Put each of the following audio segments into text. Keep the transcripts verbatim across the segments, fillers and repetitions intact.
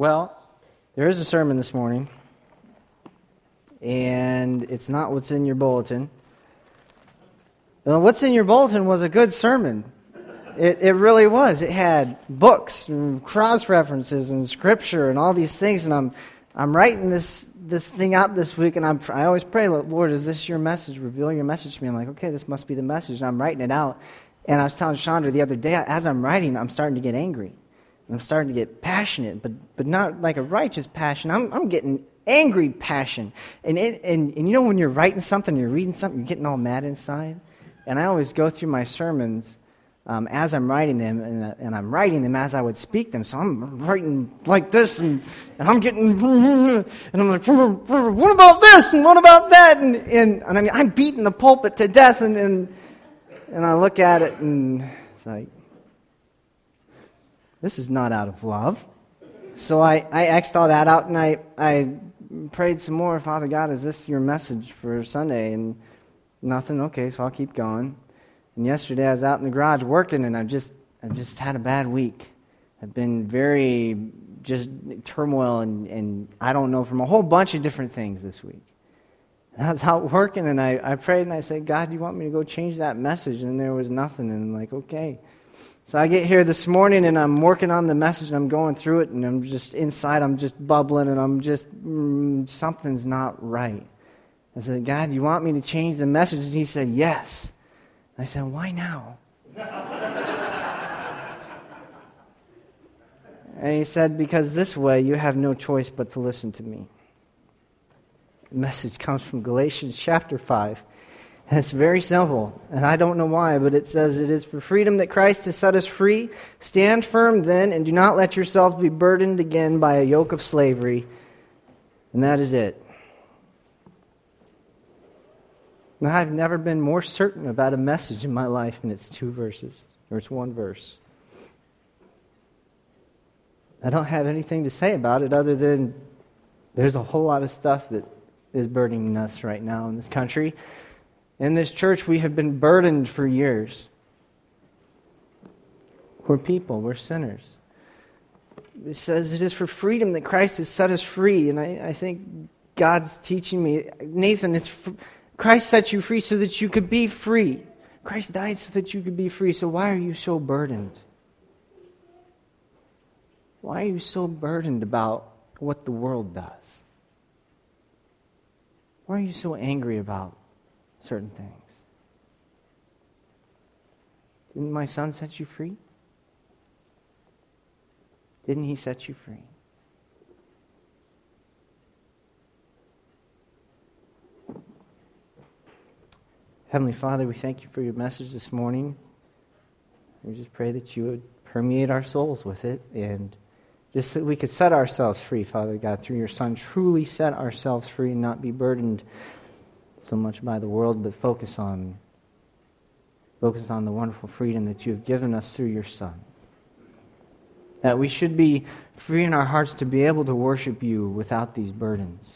Well, there is a sermon this morning, and it's not what's in your bulletin. Well, what's in your bulletin was a good sermon. It, it really was. It had books and cross-references and scripture and all these things, and I'm I'm writing this this thing out this week, and I'm I always pray, Lord, is this your message? Reveal your message to me. I'm like, okay, this must be the message, and I'm writing it out. And I was telling Chandra the other day, as I'm writing, I'm starting to get angry. I'm starting to get passionate, but but not like a righteous passion. I'm I'm getting angry passion. And it, and and you know when you're writing something, you're reading something, you're getting all mad inside. And I always go through my sermons um, as I'm writing them, and, uh, and I'm writing them as I would speak them. So I'm writing like this, and, and I'm getting, and I'm like, what about this, and what about that? And and, and I mean, I'm beating the pulpit to death, and, and and I look at it, and it's like, this is not out of love. So I, I X'd all that out, and I, I prayed some more. Father God, is this your message for Sunday? And nothing. Okay, so I'll keep going. And yesterday I was out in the garage working, and I just I just had a bad week. I've been very just turmoil, and, and I don't know, from a whole bunch of different things this week. And I was out working, and I, I prayed, and I said, God, do you want me to go change that message? And there was nothing. And I'm like, okay. So I get here this morning, and I'm working on the message, and I'm going through it, and I'm just inside, I'm just bubbling, and I'm just, mm, something's not right. I said, God, do you want me to change the message? And he said, yes. I said, why now? And he said, because this way you have no choice but to listen to me. The message comes from Galatians chapter five. And it's very simple, and I don't know why, but it says, it is for freedom that Christ has set us free. Stand firm then, and do not let yourselves be burdened again by a yoke of slavery. And that is it. Now, I've never been more certain about a message in my life, and it's two verses, or it's one verse. I don't have anything to say about it other than there's a whole lot of stuff that is burdening us right now in this country. In this church, we have been burdened for years. We're people, we're sinners. It says it is for freedom that Christ has set us free, and I, I think God's teaching me, Nathan, it's for, Christ set you free so that you could be free. Christ died so that you could be free, so why are you so burdened? Why are you so burdened about what the world does? Why are you so angry about certain things? Didn't my son set you free? Didn't he set you free? Heavenly Father, we thank you for your message this morning. We just pray that you would permeate our souls with it, and just that we could set ourselves free, Father God, through your Son. Truly set ourselves free and not be burdened so much by the world, but focus on focus on the wonderful freedom that you have given us through your Son. That we should be free in our hearts to be able to worship you without these burdens.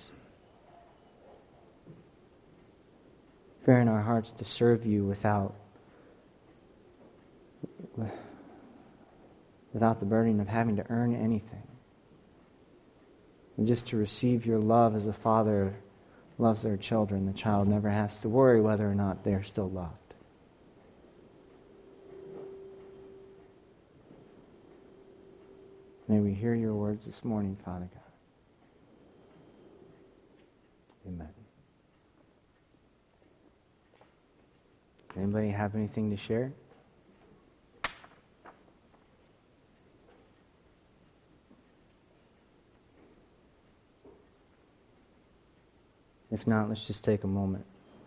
Free in our hearts to serve you without without the burden of having to earn anything. And just to receive your love as a father loves their children. The child never has to worry whether or not they're still loved. May we hear your words this morning, Father God. Amen. Anybody have anything to share? If not, let's just take a moment.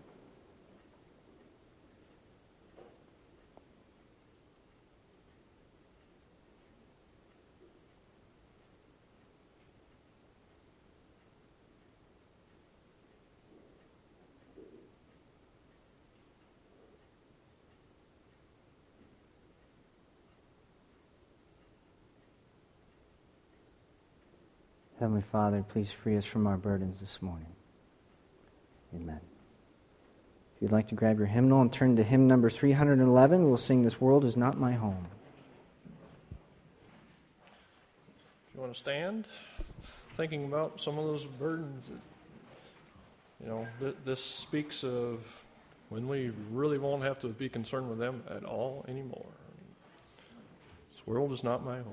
Heavenly Father, please free us from our burdens this morning. Amen. If you'd like to grab your hymnal and turn to hymn number three hundred eleven, we'll sing "This World Is Not My Home." If you want going to stand, thinking about some of those burdens. That, you know, th- this speaks of when we really won't have to be concerned with them at all anymore. This world is not my home.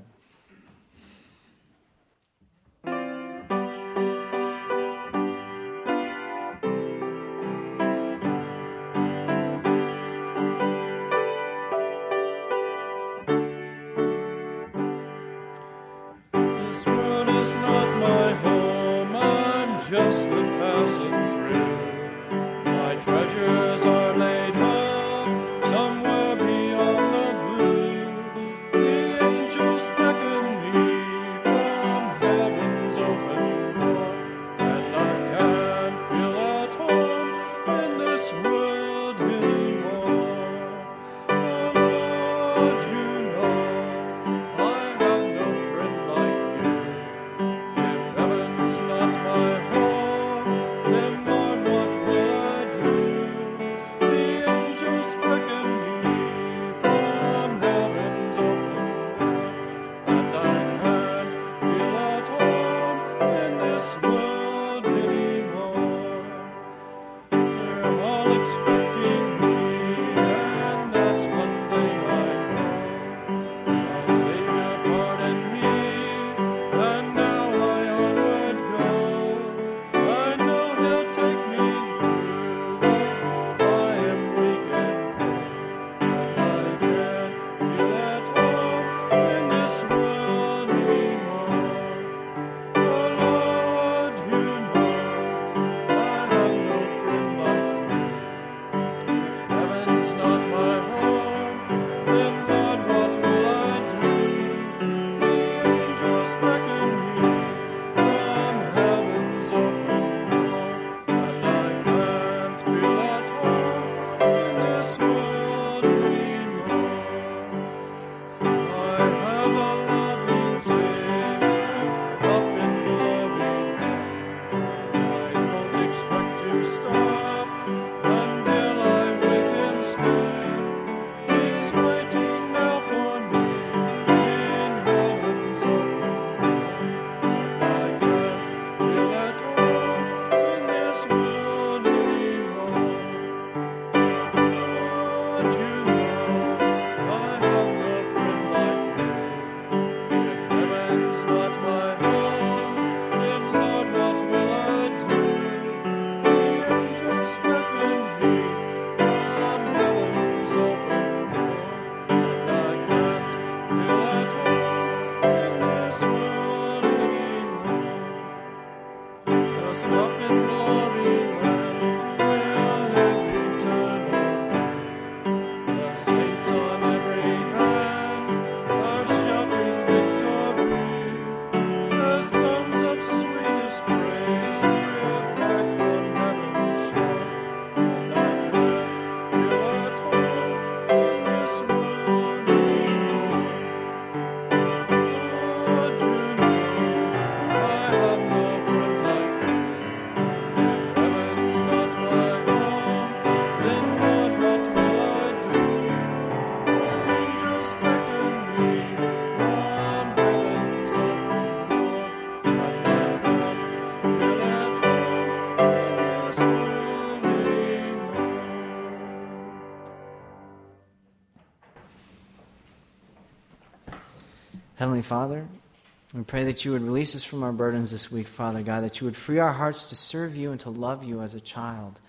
Heavenly Father, we pray that you would release us from our burdens this week, Father God, that you would free our hearts to serve you and to love you as a child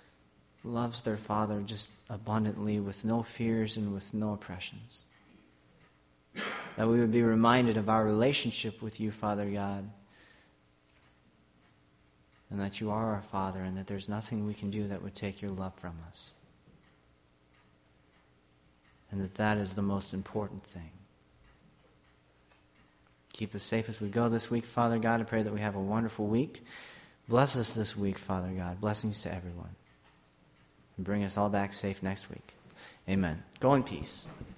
who loves their father just abundantly with no fears and with no oppressions. That we would be reminded of our relationship with you, Father God, and that you are our Father and that there's nothing we can do that would take your love from us. And that that is the most important thing. Keep us safe as we go this week, Father God. I pray that we have a wonderful week. Bless us this week, Father God. Blessings to everyone. And bring us all back safe next week. Amen. Go in peace.